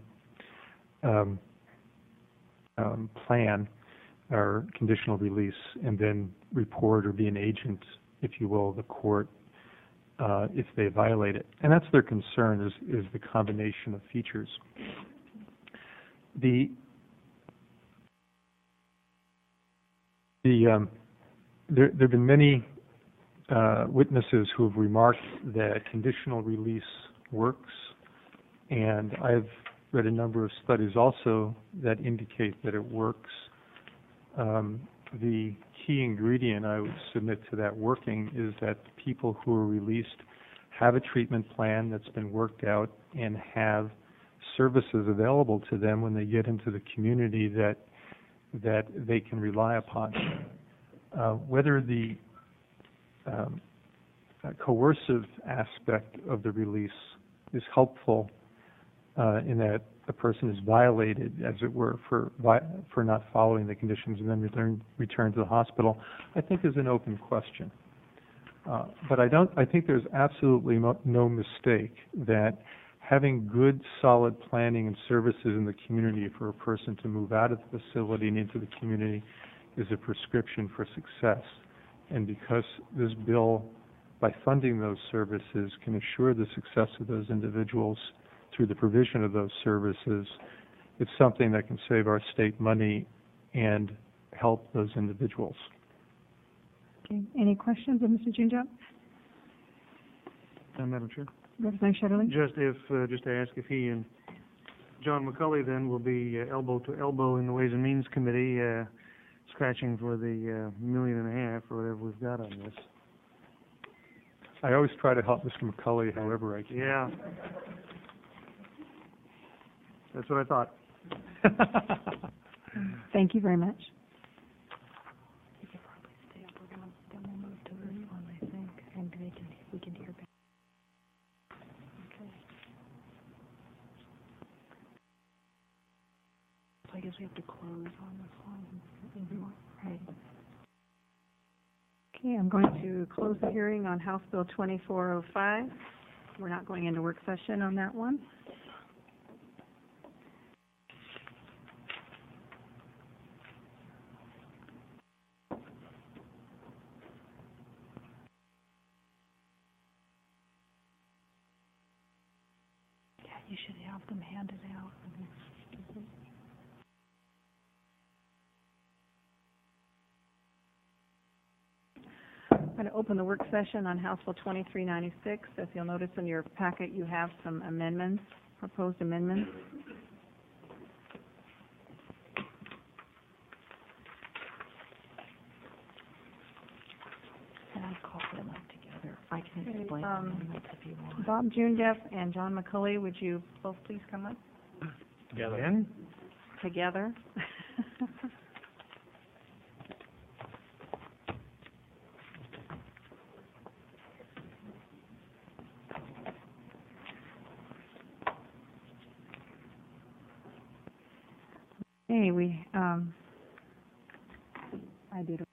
plan or conditional release, and then report or be an agent, if you will, of the court if they violate it. And that's their concern, is the combination of features. There have been many witnesses who have remarked that conditional release works, and I've read a number of studies also that indicate that it works. The key ingredient I would submit to that working is that people who are released have a treatment plan that's been worked out and have services available to them when they get into the community that they can rely upon. Whether the coercive aspect of the release is helpful in that a person is violated, as it were, for not following the conditions and then return to the hospital, I think is an open question. But I think there's absolutely no mistake that having good, solid planning and services in the community for a person to move out of the facility and into the community is a prescription for success. And because this bill, by funding those services, can assure the success of those individuals, through the provision of those services, it's something that can save our state money and help those individuals. Okay. Any questions of Mr. Junjap? Madam Chair? Representative Shetterly? Just to ask if he and John McCulley then will be elbow to elbow in the Ways and Means Committee, scratching for the $1.5 million or whatever we've got on this. I always try to help Mr. McCulley however I can. Yeah. That's what I thought. Thank you very much. I guess we have to close on this one. Right. Okay, I'm going to close the hearing on House Bill 2405. We're not going into work session on that one. Yeah, you should have them handed out. I'm going to open the work session on House Bill 2396. As you'll notice in your packet, you have some amendments, proposed amendments. And I call them up together. I can explain them if you want. Bob Junjap and John McCulley, would you both please come up Together. together? Hey, I did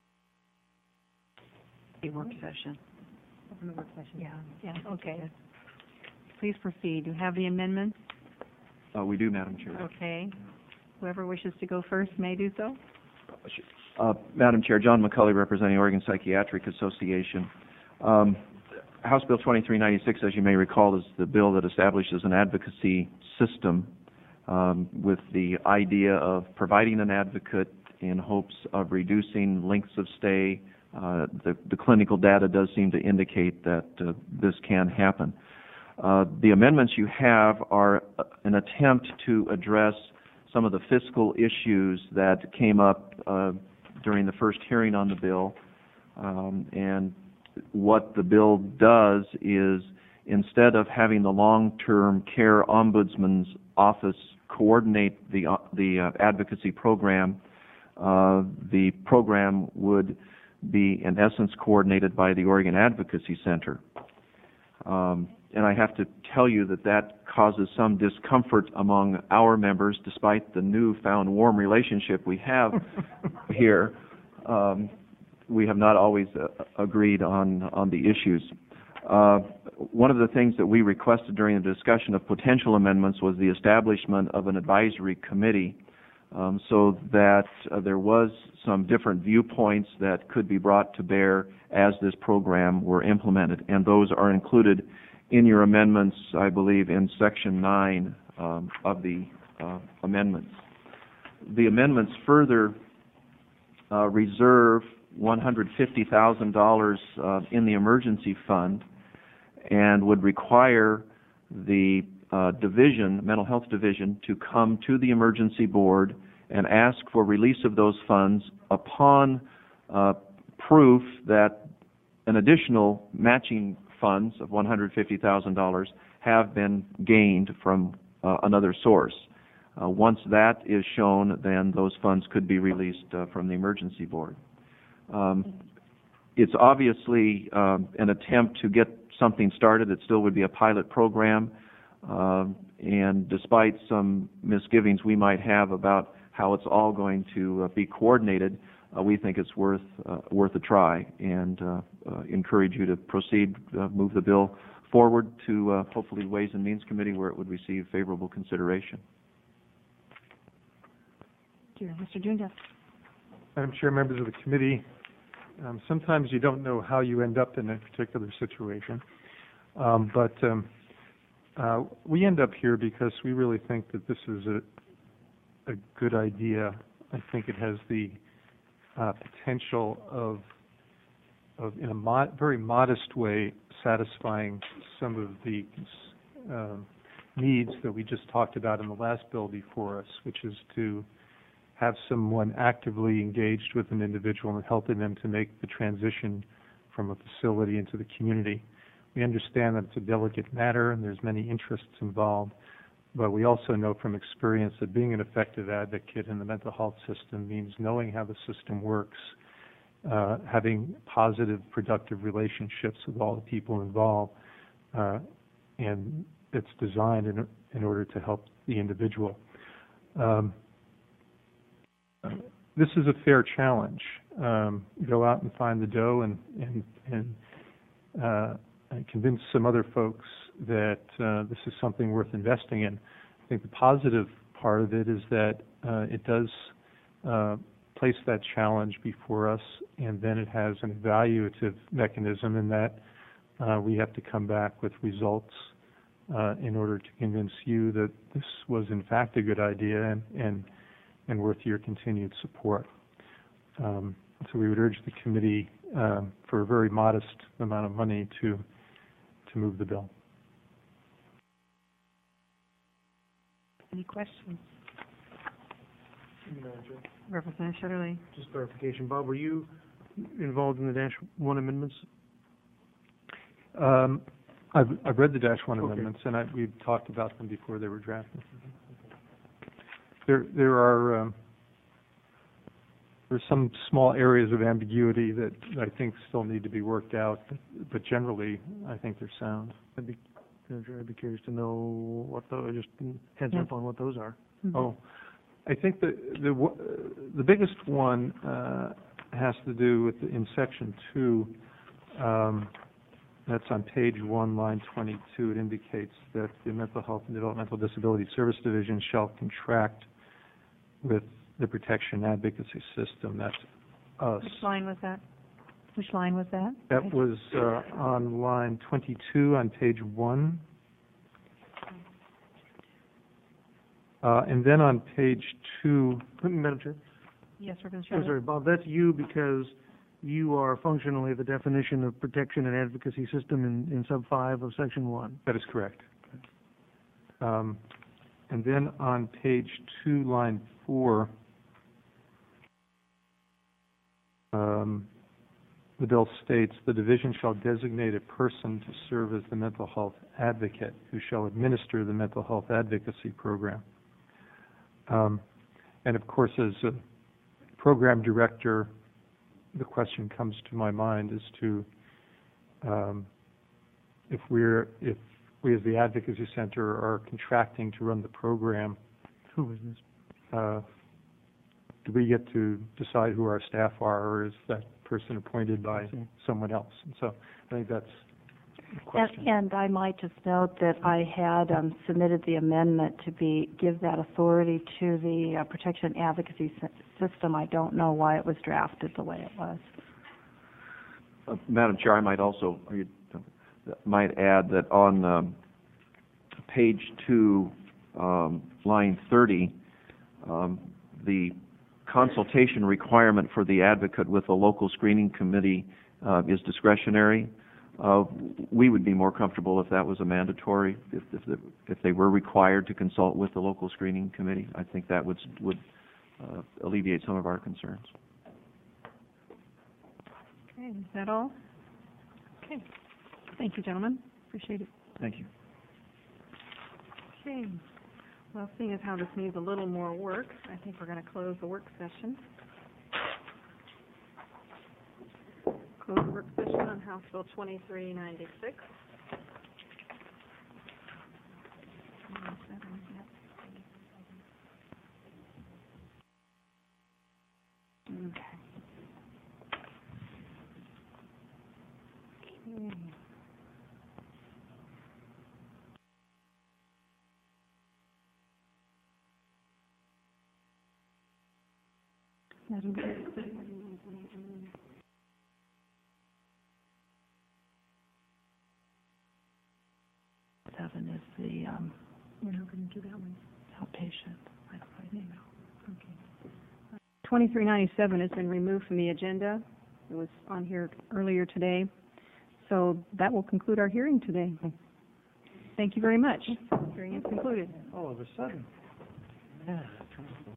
A work session. open the work session. Yeah. Okay. Please proceed. You have the amendments? We do, Madam Chair. Okay. Whoever wishes to go first may do so. Madam Chair, John McCulley, representing Oregon Psychiatric Association. House Bill 2396, as you may recall, is the bill that establishes an advocacy system with the idea of providing an advocate in hopes of reducing lengths of stay. The clinical data does seem to indicate that this can happen. The amendments you have are an attempt to address some of the fiscal issues that came up during the first hearing on the bill. And what the bill does is, instead of having the long-term care ombudsman's office coordinate the advocacy program, the program would be, in essence, coordinated by the Oregon Advocacy Center. And I have to tell you that that causes some discomfort among our members, despite the newfound warm relationship we have here. We have not always agreed on the issues. One of the things that we requested during the discussion of potential amendments was the establishment of an advisory committee so that there was some different viewpoints that could be brought to bear as this program were implemented. And those are included in your amendments, I believe, in Section 9 of the amendments. The amendments further reserve $150,000 in the emergency fund and would require the division, mental health division, to come to the emergency board and ask for release of those funds upon proof that an additional matching funds of $150,000 have been gained from another source. Once that is shown, then those funds could be released from the emergency board. It's obviously an attempt to get something started. It still would be a pilot program, and despite some misgivings we might have about how it's all going to be coordinated, we think it's worth a try, and encourage you to proceed, move the bill forward to hopefully Ways and Means Committee, where it would receive favorable consideration. Thank you. Mr. Junjap. Madam Chair, members of the committee, sometimes you don't know how you end up in a particular situation, but We end up here because we really think that this is a good idea. I think it has the potential of in a very modest way, satisfying some of the needs that we just talked about in the last bill before us, which is to have someone actively engaged with an individual and helping them to make the transition from a facility into the community. We understand that it's a delicate matter and there's many interests involved, but we also know from experience that being an effective advocate in the mental health system means knowing how the system works, having positive, productive relationships with all the people involved, and it's designed in order to help the individual. This is a fair challenge. Go out and find the dough and convince some other folks that this is something worth investing in. I think the positive part of it is that it does place that challenge before us, and then it has an evaluative mechanism in that we have to come back with results in order to convince you that this was in fact a good idea and worth your continued support. So we would urge the committee for a very modest amount of money to move the bill. Any questions? Representative Shetterly. Just clarification, Bob, were you involved in the Dash 1 amendments? I've read the Dash 1 Okay. amendments, and we've talked about them before they were drafted. There's some small areas of ambiguity that I think still need to be worked out, but generally, I think they're sound. I'd be curious to know what those, just heads up on what those are. Mm-hmm. Oh, I think the biggest one has to do with in section 2. That's on page 1, line 22. It indicates that the Mental Health and Developmental Disability Service Division shall contract with the Protection Advocacy System. That's us. Which line was that? Which line was that? That was on line 22 on page 1. And then on page 2. Madam Chair? Yes, Representative I'm Shetterly. sorry, Bob, that's you because you are functionally the definition of protection and advocacy system in sub 5 of section 1. That is correct. And then on page 2, line 4, the bill states, the division shall designate a person to serve as the mental health advocate who shall administer the mental health advocacy program. And of course, as a program director, the question comes to my mind as to if we as the Advocacy Center are contracting to run the program, Who is this? do we get to decide who our staff are, or is that person appointed by someone else? And so I think that's the question. And I might just note that I had submitted the amendment to give that authority to the Protection Advocacy System. I don't know why it was drafted the way it was. Madam Chair, I might also might add that on page 2, line 30, the consultation requirement for the advocate with a local screening committee is discretionary. We would be more comfortable if that was a mandatory, if they were required to consult with the local screening committee. I think that would alleviate some of our concerns. Okay, is that all? Okay. Thank you, gentlemen. Appreciate it. Thank you. Okay. Well, seeing as how this needs a little more work, I think we're going to close the work session. Close the work session on House Bill 2396. Okay. Madam Chair. 7 is the, We're not going to do that one. outpatient. 2397 has been removed from the agenda. It was on here earlier today. So that will conclude our hearing today. Thank you very much. Hearing is concluded. All of a sudden. Yeah.